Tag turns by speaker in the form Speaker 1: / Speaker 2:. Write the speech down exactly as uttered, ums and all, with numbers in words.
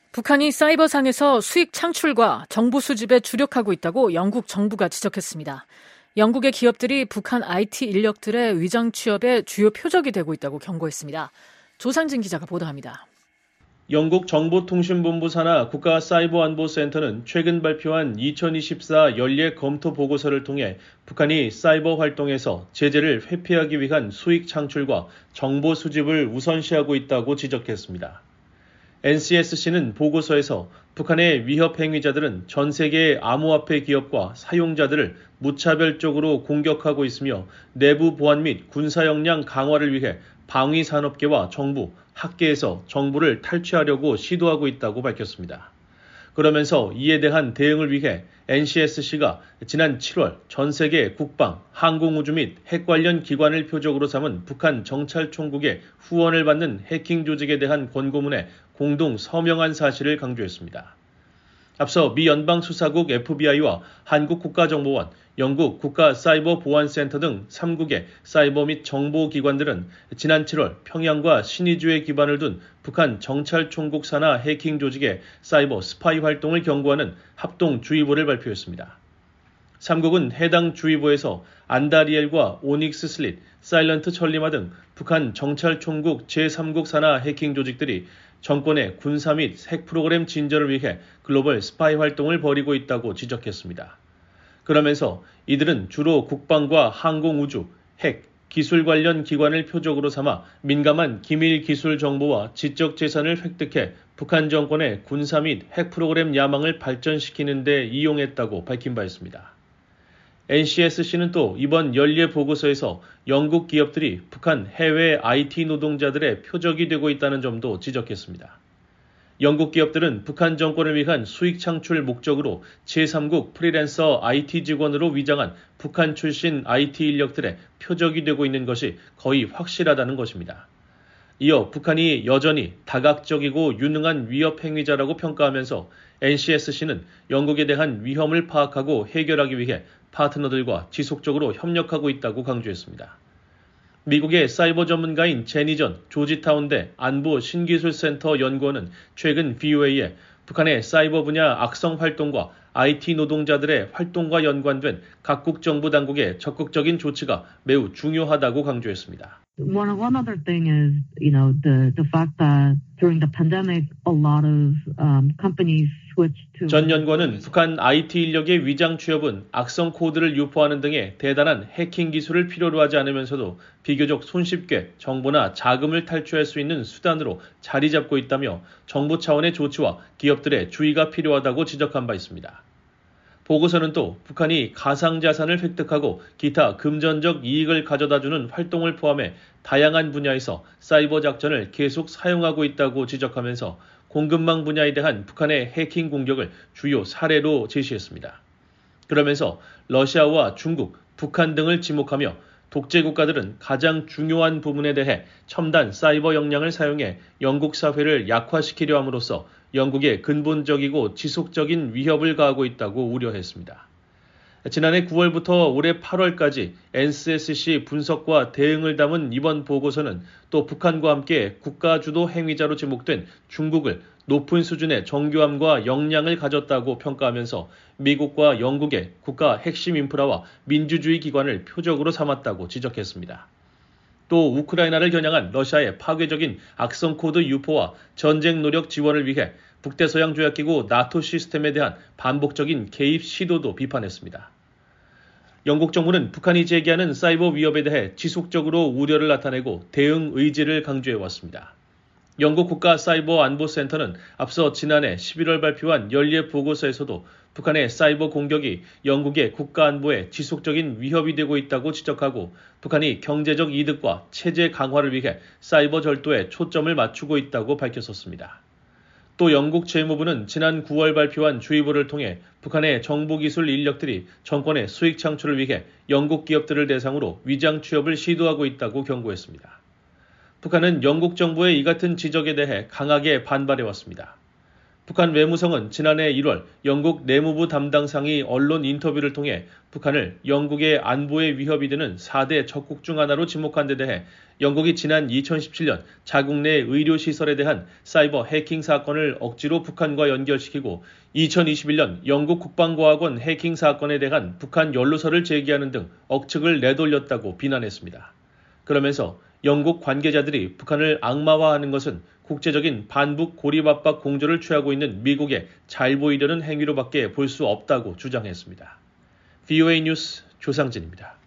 Speaker 1: 북한이 사이버상에서 수익 창출과 정보 수집에 주력하고 있다고 영국 정부가 지적했습니다. 영국의 기업들이 북한 아이티 인력들의 위장 취업의 주요 표적이 되고 있다고 경고했습니다. 조상진 기자가 보도합니다.
Speaker 2: 영국 정보통신본부 산하 국가사이버안보센터는 최근 발표한 이천이십사 연례 검토 보고서를 통해 북한이 사이버 활동에서 제재를 회피하기 위한 수익 창출과 정보 수집을 우선시하고 있다고 지적했습니다. 엔씨에스씨는 보고서에서 북한의 위협 행위자들은 전 세계의 암호화폐 기업과 사용자들을 무차별적으로 공격하고 있으며 내부 보안 및 군사 역량 강화를 위해 방위 산업계와 정부, 학계에서 정보를 탈취하려고 시도하고 있다고 밝혔습니다. 그러면서 이에 대한 대응을 위해 엔씨에스씨가 지난 칠월 전 세계 국방, 항공우주 및 핵 관련 기관을 표적으로 삼은 북한 정찰총국의 후원을 받는 해킹 조직에 대한 권고문에 공동 서명한 사실을 강조했습니다. 앞서 미 연방수사국 에프비아이와 한국국가정보원, 영국 국가사이버보안센터 등 삼 국의 사이버 및 정보기관들은 지난 칠월 평양과 신의주에 기반을 둔 북한 정찰총국 산하 해킹 조직의 사이버 스파이 활동을 경고하는 합동주의보를 발표했습니다. 삼 국은 해당 주의보에서 안다리엘과 오닉스 슬릿, 사일런트 천리마 등 북한 정찰총국 제삼 국 산하 해킹 조직들이 정권의 군사 및 핵 프로그램 진전을 위해 글로벌 스파이 활동을 벌이고 있다고 지적했습니다. 그러면서 이들은 주로 국방과 항공우주, 핵, 기술 관련 기관을 표적으로 삼아 민감한 기밀 기술 정보와 지적 재산을 획득해 북한 정권의 군사 및 핵 프로그램 야망을 발전시키는 데 이용했다고 밝힌 바 있습니다. 엔씨에스씨는 또 이번 연례 보고서에서 영국 기업들이 북한 해외 아이티 노동자들의 표적이 되고 있다는 점도 지적했습니다. 영국 기업들은 북한 정권을 위한 수익 창출 목적으로 제삼 국 프리랜서 아이티 직원으로 위장한 북한 출신 아이티 인력들의 표적이 되고 있는 것이 거의 확실하다는 것입니다. 이어 북한이 여전히 다각적이고 유능한 위협 행위자라고 평가하면서 엔씨에스씨는 영국에 대한 위험을 파악하고 해결하기 위해 파트너들과 지속적으로 협력하고 있다고 강조했습니다. 미국의 사이버 전문가인 제니전 조지타운대 안보 신기술센터 연구원은 최근 브이오에이에 북한의 사이버 분야 악성 활동과 아이티 노동자들의 활동과 연관된 각국 정부 당국의 적극적인 조치가 매우 중요하다고 강조했습니다.
Speaker 3: One, one other thing is, you know, the, the fact that during the pandemic, a lot of um, companies switched to...
Speaker 2: 전 연구원은 북한 아이티 인력의 위장 취업은 악성 코드를 유포하는 등의 대단한 해킹 기술을 필요로 하지 않으면서도 비교적 손쉽게 정보나 자금을 탈취할 수 있는 수단으로 자리 잡고 있다며 정부 차원의 조치와 기업들의 주의가 필요하다고 지적한 바 있습니다. 보고서는 또 북한이 가상자산을 획득하고 기타 금전적 이익을 가져다주는 활동을 포함해 다양한 분야에서 사이버 작전을 계속 사용하고 있다고 지적하면서 공급망 분야에 대한 북한의 해킹 공격을 주요 사례로 제시했습니다. 그러면서 러시아와 중국, 북한 등을 지목하며 독재 국가들은 가장 중요한 부분에 대해 첨단 사이버 역량을 사용해 영국 사회를 약화시키려 함으로써 영국에 근본적이고 지속적인 위협을 가하고 있다고 우려했습니다. 지난해 구월부터 올해 팔월까지 엔씨에스씨 분석과 대응을 담은 이번 보고서는 또 북한과 함께 국가주도 행위자로 지목된 중국을 높은 수준의 정교함과 역량을 가졌다고 평가하면서 미국과 영국의 국가 핵심 인프라와 민주주의 기관을 표적으로 삼았다고 지적했습니다. 또 우크라이나를 겨냥한 러시아의 파괴적인 악성 코드 유포와 전쟁 노력 지원을 위해 북대서양 조약기구 나토 시스템에 대한 반복적인 개입 시도도 비판했습니다. 영국 정부는 북한이 제기하는 사이버 위협에 대해 지속적으로 우려를 나타내고 대응 의지를 강조해왔습니다. 영국 국가사이버안보센터는 앞서 지난해 십일월 발표한 연례 보고서에서도 북한의 사이버 공격이 영국의 국가안보에 지속적인 위협이 되고 있다고 지적하고 북한이 경제적 이득과 체제 강화를 위해 사이버 절도에 초점을 맞추고 있다고 밝혔었습니다. 또 영국 재무부는 지난 구월 발표한 주의보를 통해 북한의 정보기술 인력들이 정권의 수익 창출을 위해 영국 기업들을 대상으로 위장 취업을 시도하고 있다고 경고했습니다. 북한은 영국 정부의 이 같은 지적에 대해 강하게 반발해왔습니다. 북한 외무성은 지난해 일월 영국 내무부 담당상이 언론 인터뷰를 통해 북한을 영국의 안보에 위협이 되는 사 대 적국 중 하나로 지목한 데 대해 영국이 지난 이천십칠 년 자국 내 의료시설에 대한 사이버 해킹 사건을 억지로 북한과 연결시키고 이천이십일 년 영국 국방과학원 해킹 사건에 대한 북한 연루설을 제기하는 등 억측을 내돌렸다고 비난했습니다. 그러면서 영국 관계자들이 북한을 악마화하는 것은 국제적인 반북 고립 압박 공조를 취하고 있는 미국에 잘 보이려는 행위로밖에 볼 수 없다고 주장했습니다. 브이오에이 뉴스 조상진입니다.